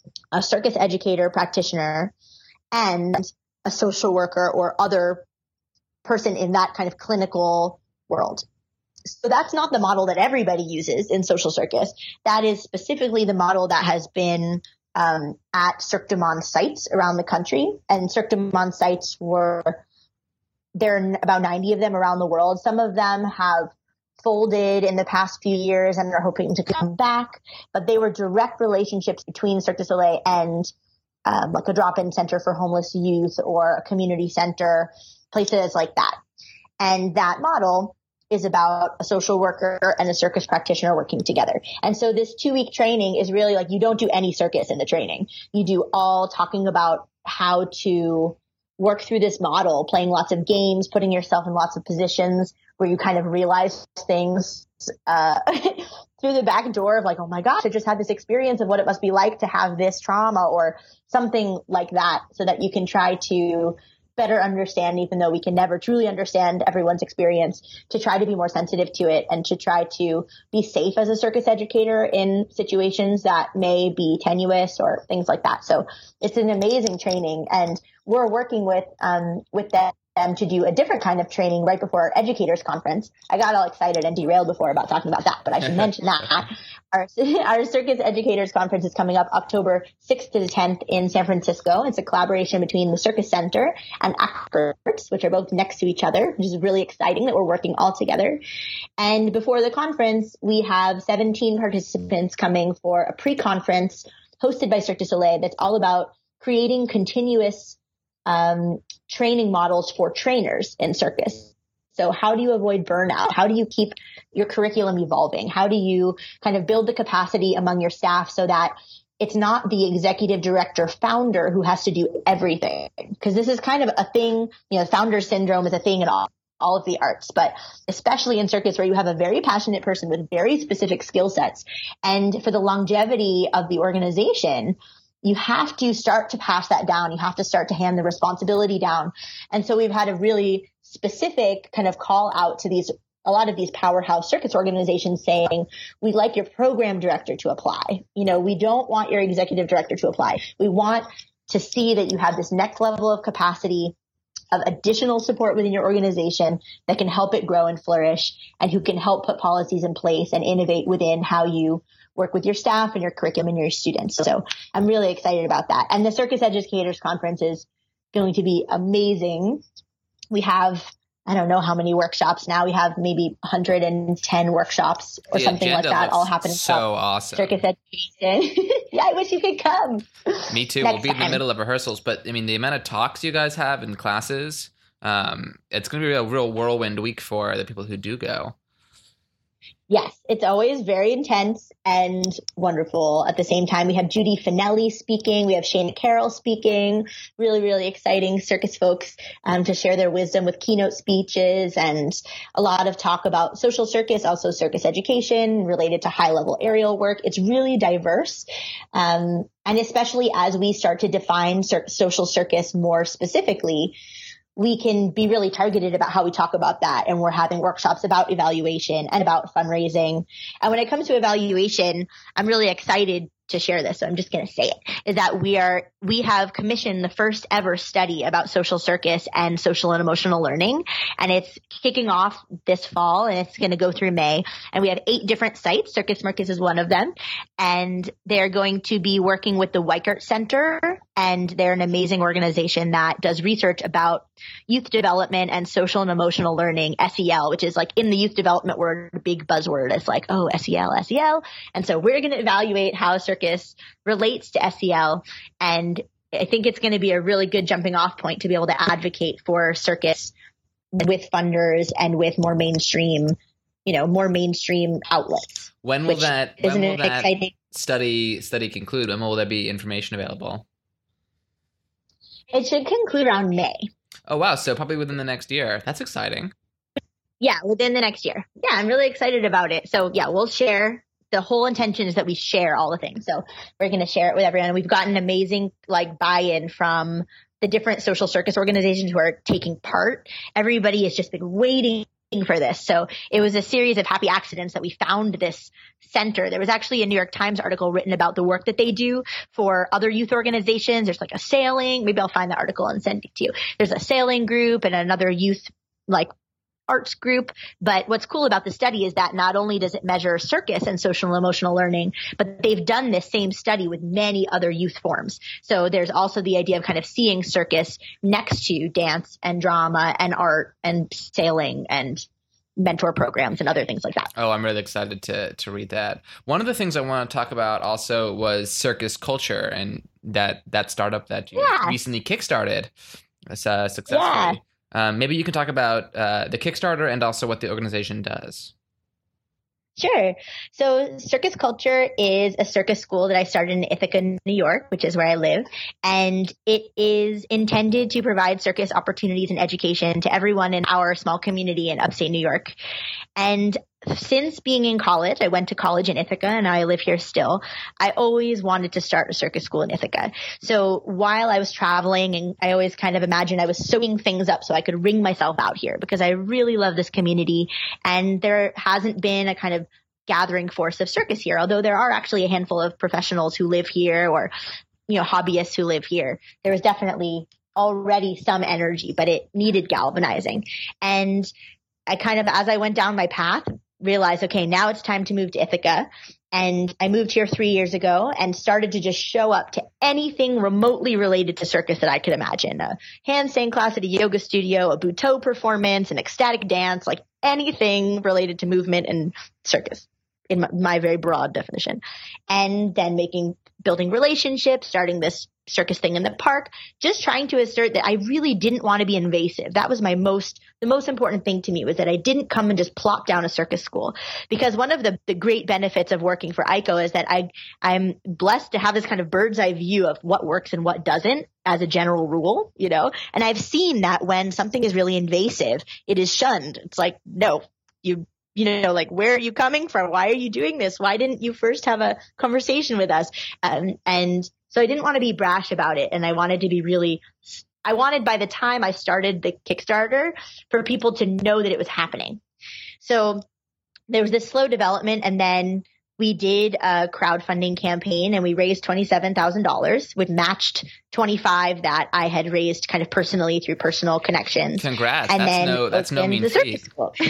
a circus educator practitioner and a social worker or other person in that kind of clinical world. So that's not the model that everybody uses in social circus. That is specifically the model that has been um, at Cirque du Monde sites around the country. And Cirque du Monde sites were, there are about ninety of them around the world. Some of them have folded in the past few years and are hoping to come back, but they were direct relationships between Cirque du Soleil and um, like a drop-in center for homeless youth or a community center, places like that. And that model is about a social worker and a circus practitioner working together. And so this two-week training is really like, you don't do any circus in the training. You do all talking about how to work through this model, playing lots of games, putting yourself in lots of positions where you kind of realize things uh, through the back door of like, oh my gosh, I just had this experience of what it must be like to have this trauma or something like that, so that you can try to better understand, even though we can never truly understand everyone's experience, to try to be more sensitive to it and to try to be safe as a circus educator in situations that may be tenuous or things like that. So it's an amazing training, and we're working with um, with them to do a different kind of training right before our educators conference. I got all excited and derailed before about talking about that, but I should mention that. Our, our Circus Educators Conference is coming up October sixth to the tenth in San Francisco. It's a collaboration between the Circus Center and Actors, which are both next to each other, which is really exciting that we're working all together. And before the conference, we have seventeen participants coming for a pre-conference hosted by Cirque du Soleil that's all about creating continuous um, training models for trainers in circus. So how do you avoid burnout? How do you keep your curriculum evolving? How do you kind of build the capacity among your staff so that it's not the executive director founder who has to do everything? Because this is kind of a thing, you know, founder syndrome is a thing in all, all of the arts, but especially in circus where you have a very passionate person with very specific skill sets. And for the longevity of the organization, you have to start to pass that down. You have to start to hand the responsibility down. And so we've had a really specific kind of call out to these, a lot of these powerhouse circus organizations saying, we'd like your program director to apply. You know, we don't want your executive director to apply. We want to see that you have this next level of capacity of additional support within your organization that can help it grow and flourish, and who can help put policies in place and innovate within how you work with your staff and your curriculum and your students. So I'm really excited about that. And the Circus Educators Conference is going to be amazing. We have, I don't know how many workshops now. We have maybe one hundred ten workshops or the something like that all happening. So awesome. Circus education. Yeah, I wish you could come. Me too. We'll be in the middle of rehearsals, but I mean, the amount of talks you guys have in classes, um, it's going to be a real whirlwind week for the people who do go. Yes, it's always very intense and wonderful. At the same time, we have Judy Finelli speaking. We have Shana Carroll speaking. Really, really exciting circus folks um, to share their wisdom with keynote speeches, and a lot of talk about social circus, also circus education related to high-level aerial work. It's really diverse. Um, and especially as we start to define cir- social circus more specifically, we can be really targeted about how we talk about that. And we're having workshops about evaluation and about fundraising. And when it comes to evaluation, I'm really excited to share this, so I'm just going to say it, is that we are, we have commissioned the first ever study about social circus and social and emotional learning. And it's kicking off this fall and it's going to go through May. And we have eight different sites. Circus Smirkus is one of them. And they're going to be working with the Weikart Center. And they're an amazing organization that does research about youth development and social and emotional learning, S E L, which is like in the youth development word, a big buzzword. It's like, oh, S E L, S E L. And so we're going to evaluate how circus relates to S E L. And I think it's going to be a really good jumping off point to be able to advocate for circus with funders and with more mainstream, you know, more mainstream outlets. When will that, when isn't will it that exciting? study, study conclude? When will there be information available? It should conclude around May. Oh, wow. So probably within the next year. That's exciting. Yeah, within the next year. Yeah, I'm really excited about it. So yeah, we'll share. The whole intention is that we share all the things. So we're going to share it with everyone. We've gotten amazing like buy-in from the different social circus organizations who are taking part. Everybody has just been waiting for this. So it was a series of happy accidents that we found this center. There was actually a New York Times article written about the work that they do for other youth organizations. There's like a sailing, maybe I'll find the article and send it to you. There's a sailing group and another youth like arts group. But what's cool about the study is that not only does it measure circus and social and emotional learning, but they've done this same study with many other youth forms. So there's also the idea of kind of seeing circus next to dance and drama and art and sailing and mentor programs and other things like that. Oh, I'm really excited to to read that. One of the things I want to talk about also was circus culture and that that startup that you Yeah. recently kickstarted uh, successfully. Yeah. Um, maybe you can talk about uh, the Kickstarter and also what the organization does. Sure. So Circus Culture is a circus school that I started in Ithaca, New York, which is where I live. And it is intended to provide circus opportunities and education to everyone in our small community in upstate New York. And since being in college, I went to college in Ithaca and I live here still. I always wanted to start a circus school in Ithaca. So while I was traveling, and I always kind of imagined I was sewing things up so I could ring myself out here because I really love this community. And there hasn't been a kind of gathering force of circus here, although there are actually a handful of professionals who live here or, you know, hobbyists who live here. There was definitely already some energy, but it needed galvanizing. And I kind of, as I went down my path, realized, okay, now it's time to move to Ithaca. And I moved here three years ago and started to just show up to anything remotely related to circus that I could imagine. A handstand class at a yoga studio, a Butoh performance, an ecstatic dance, like anything related to movement and circus in my, my very broad definition. And then making, building relationships, starting this circus thing in the park, just trying to assert that I really didn't want to be invasive. That was my most, the most important thing to me was that I didn't come and just plop down a circus school. Because one of the, the great benefits of working for I C O is that I, I'm blessed to have this kind of bird's eye view of what works and what doesn't as a general rule, you know, and I've seen that when something is really invasive, it is shunned. It's like, no, you You know, like, where are you coming from? Why are you doing this? Why didn't you first have a conversation with us? Um, and so I didn't want to be brash about it. And I wanted to be really, I wanted by the time I started the Kickstarter for people to know that it was happening. So there was this slow development. And then we did a crowdfunding campaign and we raised twenty-seven thousand dollars, which matched twenty-five that I had raised kind of personally through personal connections. Congrats. And that's then no, that's no mean the circus feat. school.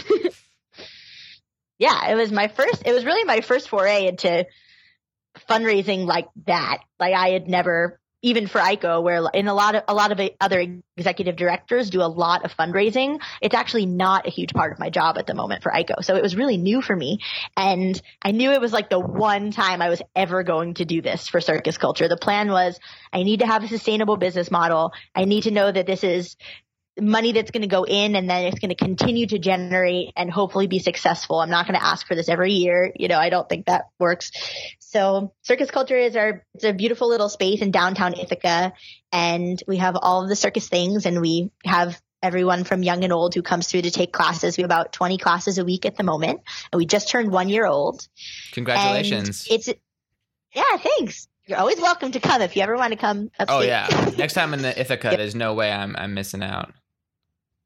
Yeah, it was my first, it was really my first foray into fundraising like that. Like I had never, even for I C O, where in a lot of, a lot of other executive directors do a lot of fundraising. It's actually not a huge part of my job at the moment for I C O. So it was really new for me. And I knew it was like the one time I was ever going to do this for circus culture. The plan was I need to have a sustainable business model. I need to know that this is money that's going to go in and then it's going to continue to generate and hopefully be successful. I'm not going to ask for this every year. You know, I don't think that works. So Circus Culture is our, it's a beautiful little space in downtown Ithaca. And we have all of the circus things and we have everyone from young and old who comes through to take classes. We have about twenty classes a week at the moment. And we just turned one year old. Congratulations. And it's, yeah, thanks. You're always welcome to come if you ever want to come upstate. Oh yeah. Next time in the Ithaca, there's no way I'm I'm missing out.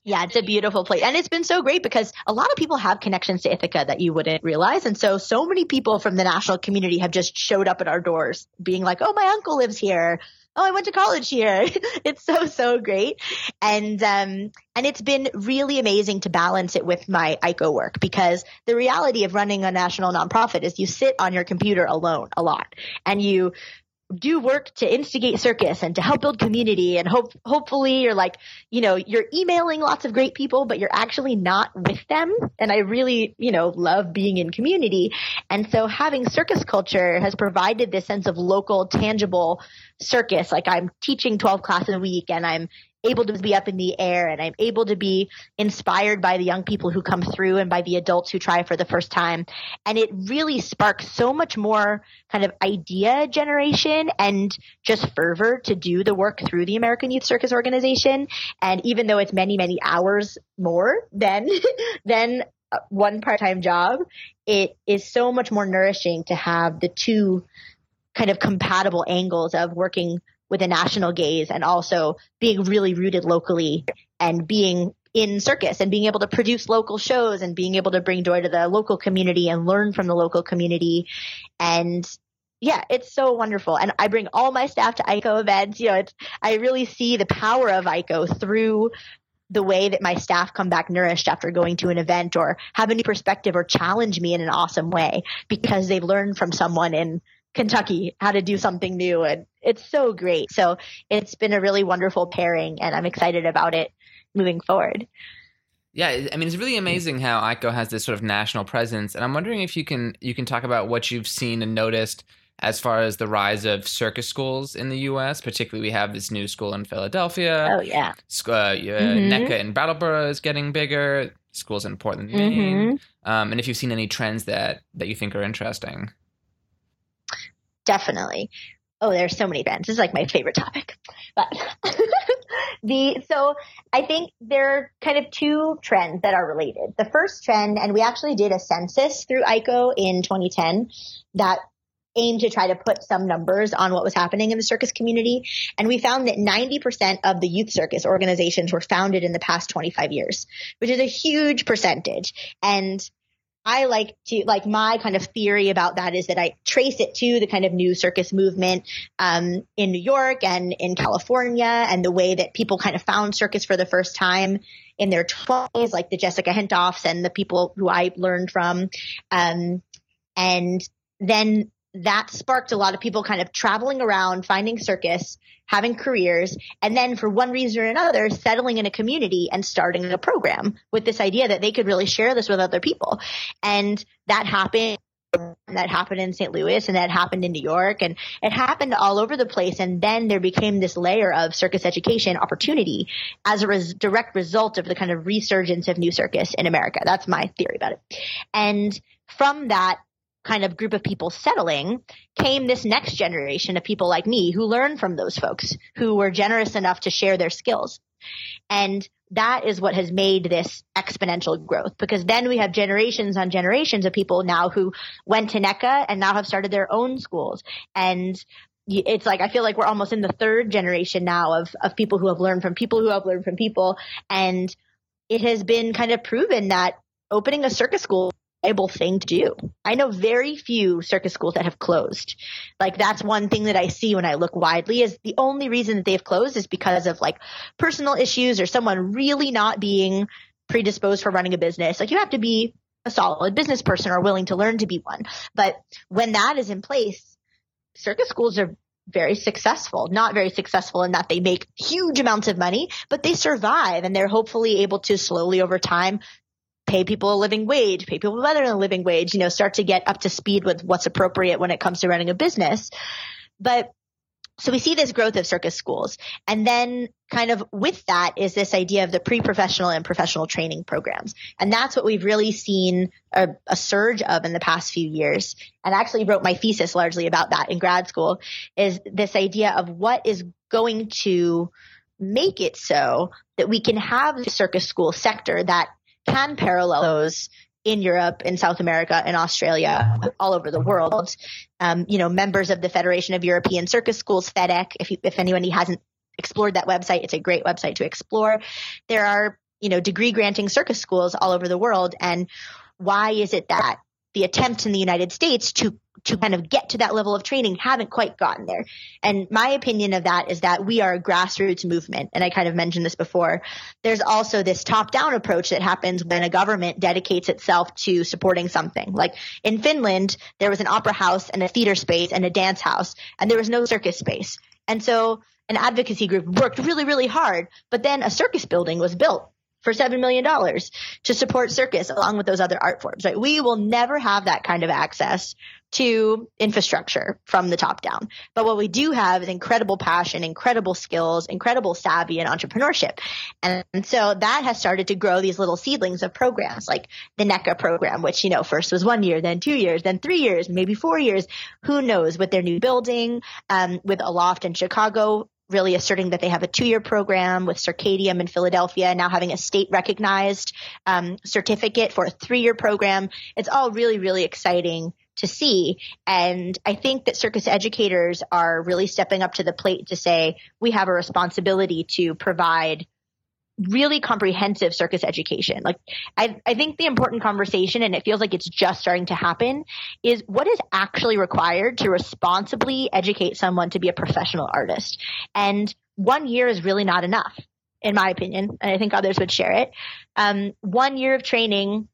Yeah, it's a beautiful place. And it's been so great because a lot of people have connections to Ithaca that you wouldn't realize. And so, so many people from the national community have just showed up at our doors being like, oh, my uncle lives here. Oh, I went to college here. It's so, so great. And, um, and it's been really amazing to balance it with my I C O work, because the reality of running a national nonprofit is you sit on your computer alone a lot, and you do work to instigate circus and to help build community, and hope hopefully you're like, you know, you're emailing lots of great people, but you're actually not with them. And I really, you know, love being in community. And so having circus culture has provided this sense of local, tangible circus. Like, I'm teaching twelve classes a week, and I'm able to be up in the air, and I'm able to be inspired by the young people who come through and by the adults who try for the first time. And it really sparks so much more kind of idea generation and just fervor to do the work through the American Youth Circus Organization. And even though it's many, many hours more than, than one part-time job, it is so much more nourishing to have the two kind of compatible angles of working with a national gaze and also being really rooted locally and being in circus and being able to produce local shows and being able to bring joy to the local community and learn from the local community. And yeah, it's so wonderful. And I bring all my staff to I C O events. You know, it's, I really see the power of I C O through the way that my staff come back nourished after going to an event, or have a new perspective, or challenge me in an awesome way because they've learned from someone in Kentucky how to do something new. And it's so great. So it's been a really wonderful pairing, and I'm excited about it moving forward. Yeah, I mean, it's really amazing how I C O has this sort of national presence. And I'm wondering if you can you can talk about what you've seen and noticed as far as the rise of circus schools in the U S. Particularly, we have this new school in Philadelphia. Oh, yeah. Uh, uh, mm-hmm. NECA in Brattleboro is getting bigger. Schools in Portland, Maine. Mm-hmm. Um, and if you've seen any trends that, that you think are interesting. Definitely. Oh, there's so many trends. This is like my favorite topic. But the so I think there are kind of two trends that are related. The first trend, and we actually did a census through I C O in twenty ten that aimed to try to put some numbers on what was happening in the circus community. And we found that ninety percent of the youth circus organizations were founded in the past twenty-five years, which is a huge percentage. And I like to, like, my kind of theory about that is that I trace it to the kind of new circus movement um, in New York and in California, and the way that people kind of found circus for the first time in their twenties, like the Jessica Hentoffs and the people who I learned from. Um, and then that sparked a lot of people kind of traveling around, finding circus, having careers, and then for one reason or another, settling in a community and starting a program with this idea that they could really share this with other people. And that happened. That happened in Saint Louis, and that happened in New York, and it happened all over the place. And then there became this layer of circus education opportunity as a res- direct result of the kind of resurgence of new circus in America. That's my theory about it. And from that kind of group of people settling came this next generation of people like me who learned from those folks who were generous enough to share their skills. And that is what has made this exponential growth, because then we have generations on generations of people now who went to NECA and now have started their own schools. And it's like, I feel like we're almost in the third generation now of, of people who have learned from people who have learned from people. And it has been kind of proven that opening a circus school able thing to do. I know very few circus schools that have closed. Like, that's one thing that I see when I look widely, is the only reason that they've closed is because of like personal issues or someone really not being predisposed for running a business. Like, you have to be a solid business person or willing to learn to be one. But when that is in place, circus schools are very successful. Not very successful in that they make huge amounts of money, but they survive, and they're hopefully able to slowly over time pay people a living wage, pay people better than a living wage, you know, start to get up to speed with what's appropriate when it comes to running a business. But so we see this growth of circus schools. And then kind of with that is this idea of the pre-professional and professional training programs. And that's what we've really seen a, a surge of in the past few years. And I actually wrote my thesis largely about that in grad school, is this idea of what is going to make it so that we can have the circus school sector that can parallel those in Europe, in South America, in Australia, all over the world. Um, you know, members of the Federation of European Circus Schools, FEDEC, if, you, if anybody hasn't explored that website, it's a great website to explore. There are you know, degree granting circus schools all over the world. And why is it that the attempts in the United States to to kind of get to that level of training haven't quite gotten there? And my opinion of that is that we are a grassroots movement. And I kind of mentioned this before. There's also this top-down approach that happens when a government dedicates itself to supporting something. Like in Finland, there was an opera house and a theater space and a dance house, and there was no circus space. And so an advocacy group worked really, really hard, but then a circus building was built for seven million dollars to support circus along with those other art forms, right? We will never have that kind of access to infrastructure from the top down. But what we do have is incredible passion, incredible skills, incredible savvy and entrepreneurship. And, and so that has started to grow these little seedlings of programs like the NECA program, which, you know, first was one year, then two years, then three years, maybe four years. Who knows, with their new building, um, with Aloft in Chicago, really asserting that they have a two-year program, with Circadium in Philadelphia now having a state-recognized um, certificate for a three-year program. It's all really, really exciting to see. And I think that circus educators are really stepping up to the plate to say we have a responsibility to provide really comprehensive circus education. Like I, I think the important conversation, and it feels like it's just starting to happen, is what is actually required to responsibly educate someone to be a professional artist. And one year is really not enough, in my opinion, and I think others would share it. Um, one year of training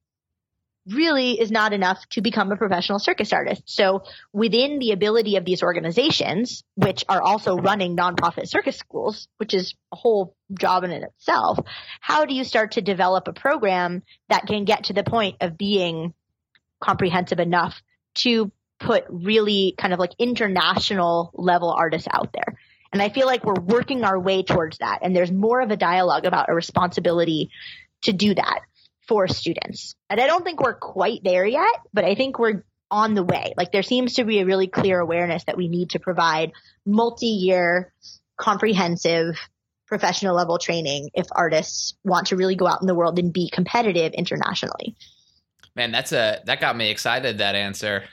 really is not enough to become a professional circus artist. So within the ability of these organizations, which are also running nonprofit circus schools, which is a whole job in and of itself, how do you start to develop a program that can get to the point of being comprehensive enough to put really kind of like international level artists out there? And I feel like we're working our way towards that. And there's more of a dialogue about a responsibility to do that for students. And I don't think we're quite there yet, but I think we're on the way. Like there seems to be a really clear awareness that we need to provide multi-year, comprehensive, professional level training if artists want to really go out in the world and be competitive internationally. Man, that's a that got me excited, that answer.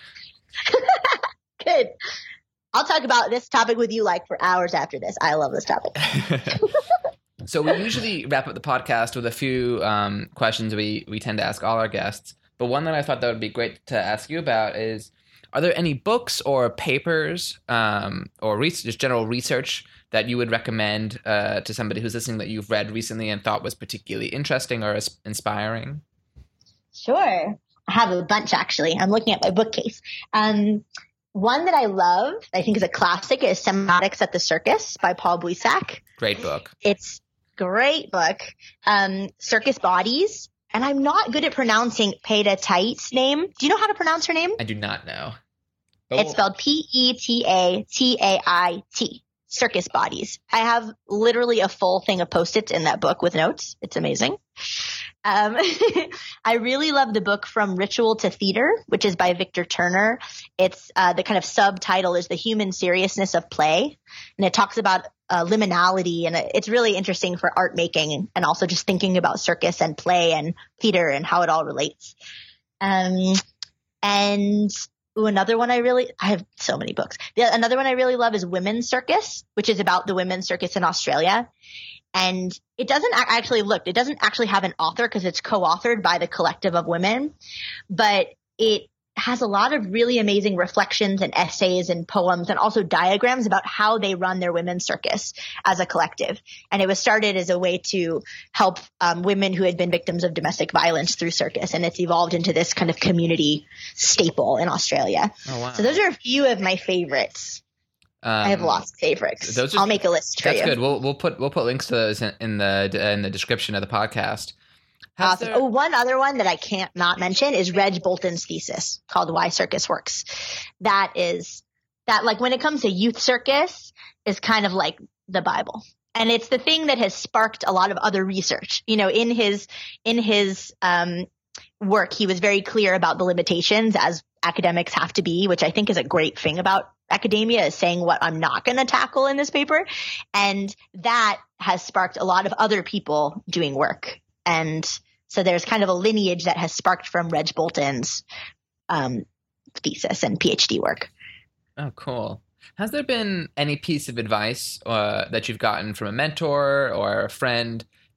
Good. I'll talk about this topic with you like for hours after this. I love this topic. So we usually wrap up the podcast with a few um, questions we, we tend to ask all our guests. But one that I thought that would be great to ask you about is, are there any books or papers um, or re- just general research that you would recommend uh, to somebody who's listening that you've read recently and thought was particularly interesting or inspiring? Sure. I have a bunch, actually. I'm looking at my bookcase. Um, one that I love, I think is a classic, is Semiotics at the Circus by Paul Buisak. Great book. It's great book. Um, Circus Bodies. And I'm not good at pronouncing Peta Tait's name. Do you know how to pronounce her name? I do not know. But it's spelled P E T A T A I T. Circus Bodies. I have literally a full thing of Post-its in that book with notes. It's amazing. Um, I really love the book From Ritual to Theater, which is by Victor Turner. It's uh, the kind of subtitle is The Human Seriousness of Play. And it talks about uh, liminality. And it's really interesting for art making and also just thinking about circus and play and theater and how it all relates. Um, and Ooh, another one I really – I have so many books. The, another one I really love is Women's Circus, which is about the women's circus in Australia. And it doesn't – actually look, it doesn't actually have an author because it's co-authored by the collective of women. But it has a lot of really amazing reflections and essays and poems and also diagrams about how they run their women's circus as a collective. And it was started as a way to help um, women who had been victims of domestic violence through circus. And it's evolved into this kind of community staple in Australia. Oh, wow. So those are a few of my favorites. Um, I have lots of favorites. Those are, I'll make a list for that's you. That's good. We'll we'll put we'll put links to those in, in the in the description of the podcast. Awesome. There... Oh, one other one that I can't not mention is Reg Bolton's thesis called Why Circus Works. That is that like when it comes to youth circus is kind of like the Bible. And it's the thing that has sparked a lot of other research. You know, in his in his um, work, he was very clear about the limitations as academics have to be, which I think is a great thing about academia, is saying what I'm not going to tackle in this paper. And that has sparked a lot of other people doing work. And so there's kind of a lineage that has sparked from Reg Bolton's um, thesis and PhD work. Oh, cool. Has there been any piece of advice uh, that you've gotten from a mentor or a friend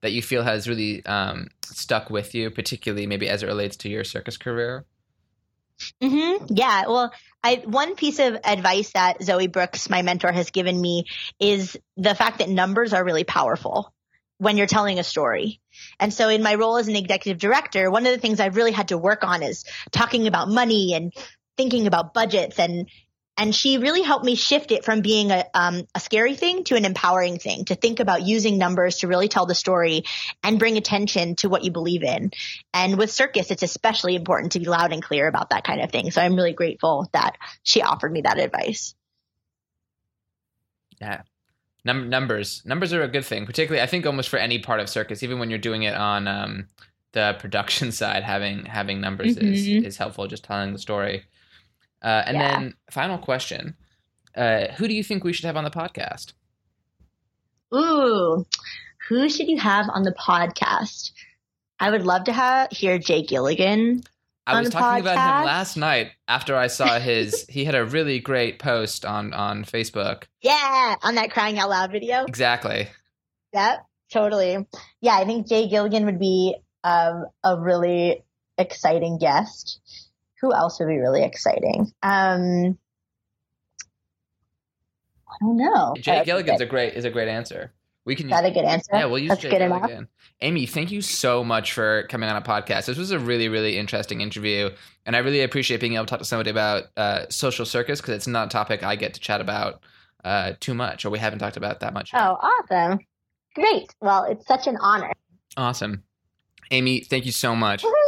that you feel has really um, stuck with you, particularly maybe as it relates to your circus career? Mm-hmm. Yeah. Well, I, one piece of advice that Zoe Brooks, my mentor, has given me is the fact that numbers are really powerful when you're telling a story. And so in my role as an executive director, one of the things I've really had to work on is talking about money and thinking about budgets. And And she really helped me shift it from being a, um, a scary thing to an empowering thing, to think about using numbers to really tell the story and bring attention to what you believe in. And with circus, it's especially important to be loud and clear about that kind of thing. So I'm really grateful that she offered me that advice. Yeah. Num- numbers. Numbers are a good thing, particularly I think almost for any part of circus, even when you're doing it on um, the production side, having having numbers mm-hmm. is, is helpful, just telling the story. Uh, and yeah. then final question, uh, who do you think we should have on the podcast? Ooh, who should you have on the podcast? I would love to have hear Jay Gilligan. I was talking podcast. about him last night after I saw his, he had a really great post on, on Facebook. Yeah, on that Crying Out Loud video. Exactly. Yep, totally. Yeah, I think Jay Gilligan would be um, a really exciting guest. Who else would be really exciting? Um, I don't know. Jay Gilligan's a great is a great answer. We can is that use, a good answer? Yeah, we'll use That's Jay good Gilligan. Enough. Amy, thank you so much for coming on a podcast. This was a really, really interesting interview, and I really appreciate being able to talk to somebody about uh, social circus because it's not a topic I get to chat about uh, too much, or we haven't talked about that much. Yet. Oh, awesome! Great. Well, it's such an honor. Awesome, Amy. Thank you so much. Woo-hoo.